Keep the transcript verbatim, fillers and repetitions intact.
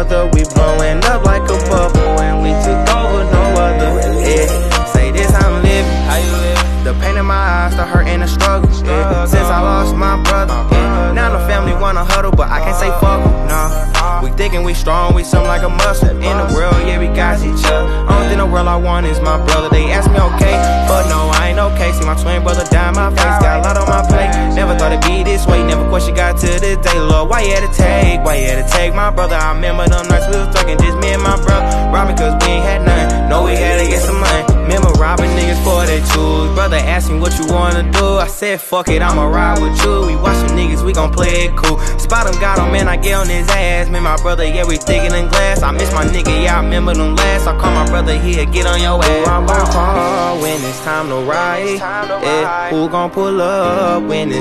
other. We blowing up like a bubble, and we took over no other. Yeah, say this, I'm living. How you living? The pain in my eyes, the hurt and the struggle. Yeah, since I lost my brother. Yeah, now the family wanna huddle, but I can't say fuck em, nah. We thinking we strong, we something like a muscle. In the world, yeah, we got each other. Only thing in the world I want is my brother. They ask me okay, but no, I ain't okay. See my twin brother die in my face, got a lot on my plate. Never thought it'd be this way, never question God to this day. Lord, why you had to take, why you had to take my brother? I remember them nights we was talking, just me and my brother. Robbing cause we ain't had nothing, no, we had to get some money. Remember robbing niggas for they tools. Brother asked me what you wanna do, I said fuck it, I'ma ride with you. We watch some niggas, we gon' play it cool. Spot him, got him, man, I get on his ass. Man, my brother, yeah, we thicker than glass. I miss my nigga, yeah, I remember them last. I call my brother here, get on your ass. Who I'm gon' call when it's time to ride? Yeah, who gon' pull up when it's